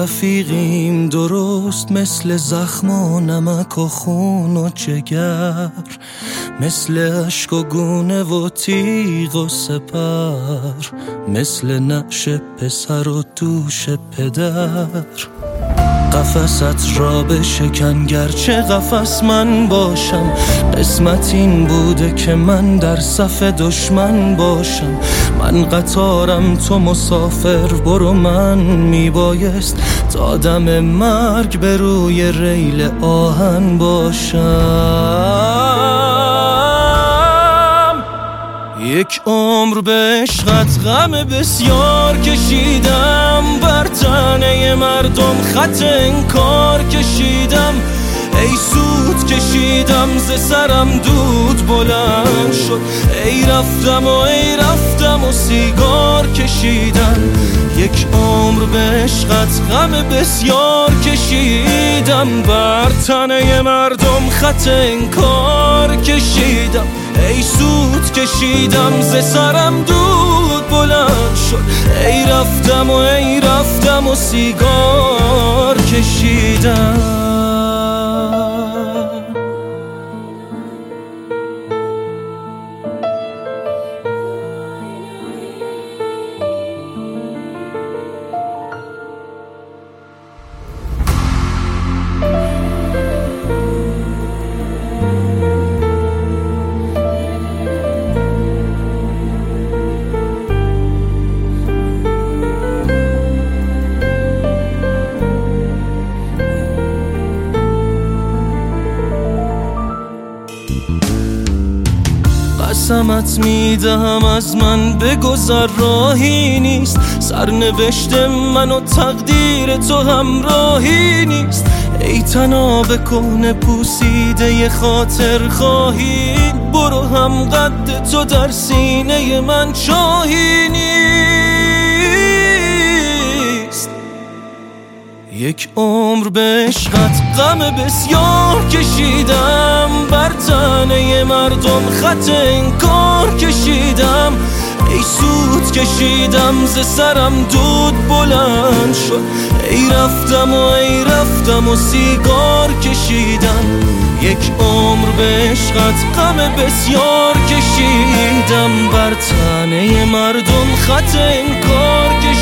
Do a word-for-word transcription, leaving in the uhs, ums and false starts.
رفیقیم درست مثل زخم و نمک و خون و جگر، مثل عشق و گونه و تیغ و سپر، مثل نعش پسر و دوش پدر. قفست را بشکن گرچه قفس من باشم، قسمت این بوده که من در صف دشمن باشم. من قطارم تو مسافر، برو من میبایست تا دم مرگ به روی ریل آهن باشم. یک عمر به عشقت غم بسیار کشیدم، بر تنه مردم خط انکار کشیدم. ای سود کشیدم ز سرم دود بلند شد، ای رفتم و ای رفتم و سیگار کشیدم. یک عمر به عشقت غم بسیار کشیدم، بر تنه مردم خط انکار کشیدم. ای سود کشیدم ز سرم دود بلند شد، ای رفتم و ای رفتم و سیگار کشیدم. قسمت میدهم از من بگذر راهی نیست، سرنوشت من و تقدیر تو همراهی نیست. ای تناب کهنه پوسیده خاطر خواهی، برو هم قد تو در سینه من چاهی نیست. یک عمر به عشقت غم بسیار کشیدم، بر تنه مردم خط انکار کشیدم. ای سود کشیدم ز سرم دود بلند شد، ای رفتم و ای رفتم و سیگار کشیدم. یک عمر به عشقت غم بسیار کشیدم، بر تنه مردم خط انکار کشیدم.